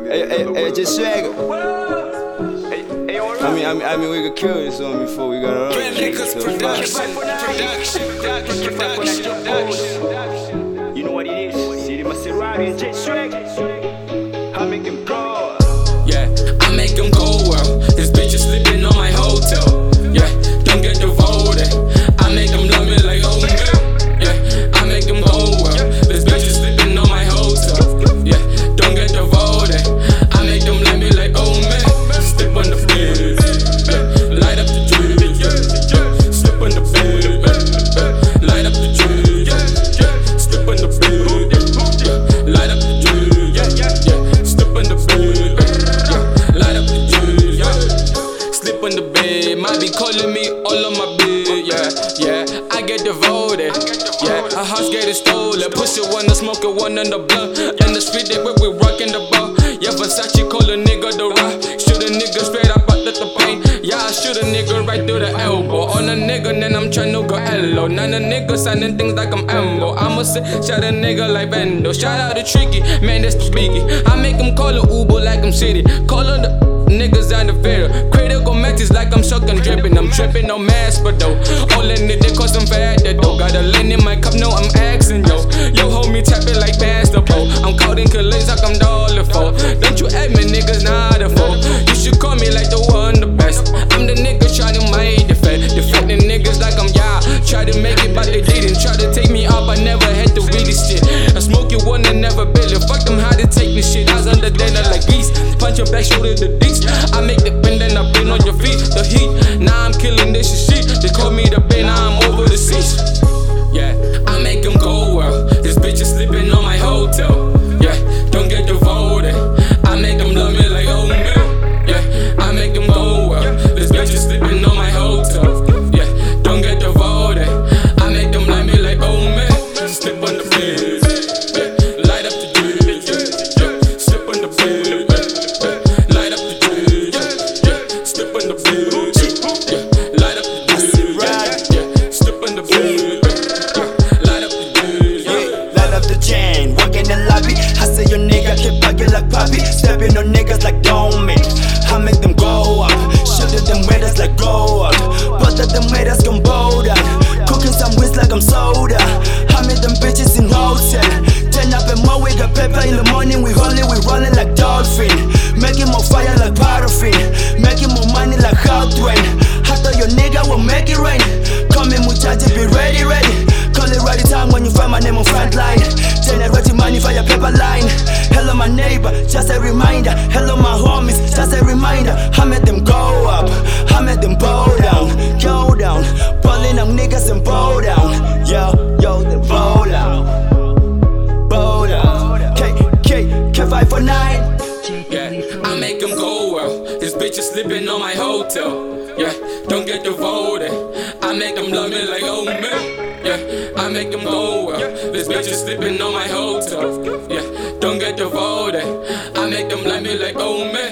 Hey, just swagger. I mean, we could kill this one before we got it You know what it is? See the Maserati and Jet Swagger. I make them go. Yeah, I make them go well. This bitch is sleeping on my hotel. Yeah, don't get devoted. I make them love me like oh man. Yeah, I make them go well. This bitch is sleeping on my hotel. Yeah, don't get devoted. I make them love me like oh man. Slip on the bed. Yeah, light up the tree. Yeah, slip on the bed. Light up the tree. Yeah, slip on the bed. Yeah, light up the tree. Yeah, slip on the bed. Light up the tree. Yeah, slip on the bed. Might be calling me all on my bed. Yeah, I get devoted. Yeah, a house get it stolen. Push it one, smoke it one in the blunt. In the street, they where we rockin' the ball. Yeah, Versace call a nigga the rock. Shoot a nigga straight up out the pain. Yeah, I shoot a nigga right through the elbow. On a nigga, then I'm tryna go hello. None of niggas signing things like I'm Ambo. I'ma say, shout a nigga like Vendo. Shout out to Tricky, man, that's the biggie. I make him call a Uber like I'm City. Call her the niggas on the fair. Critical matches like I'm sucking, dripping. I'm tripping, no mask, but though. All in it, they cause I'm fat, though. Got a lean in my cup, no, I'm asking, yo. Yo, hold me tapping like basketball. I'm caught in collisions like I'm $4. Don't you act me, niggas not a fool. You should call me like the one, the best. I'm the nigga trying to make the fed. Defending niggas like I'm yeah. Try to make it, but they didn't. Try to take me out, but never had to read this shit. I smoke you one and never build it. Fuck them, how they take me shit. I was under dinner like geese. Punch your back, shoulder the deets. I make the pen, then I bring on your feet. The heat, now I'm killing this shit. They call me the pen, now I'm over the seas. Yeah, I make them go well. This bitch is sleeping on my hotel. Yeah, don't get devoted. I make them love me like oh man. Yeah, I make them go well. This bitch is sleeping on my hotel. Yeah, don't get devoted. I make them love me like oh man. Slip on the bed. Yeah, light up the tree. Yeah, slip on the bed. Light up the tree. Yeah, slip on the bed. Yeah, light up the tree. Yeah, slip on the bed. Light up the tree. Yeah, light up the chain, walk in the lobby. I say your nigga keep bugging like Poppy. Stepping on niggas like don't make. I make them go up. Shoot at them waiters like glow up. Both of them waiters come bold up. Cooking some whiz like I'm soda. I make them bitches in hotel. Turn up and more, we got pepper in the morning. We rolling like dolphin. Making more fire like paraffin. Making more money like hot rain. I thought your nigga will make it rain. Come in, muchacha, be ready. Call it right time when you find my name on front line. Generating money for your paper line. Hello my neighbor, just a reminder. Hello my homies, just a reminder. I made them go up, I made them bow down. Go down, pulling them niggas and bow down. Yo, then bow down. Bow down. K549. Yeah, I make them go well. This bitch is sleeping on my hotel. Yeah, don't get devoted. I make them love me like oh man. Yeah, I make them go well. This bitch is sleeping on my hotel. Yeah, don't get devoted. I make them love me like oh man.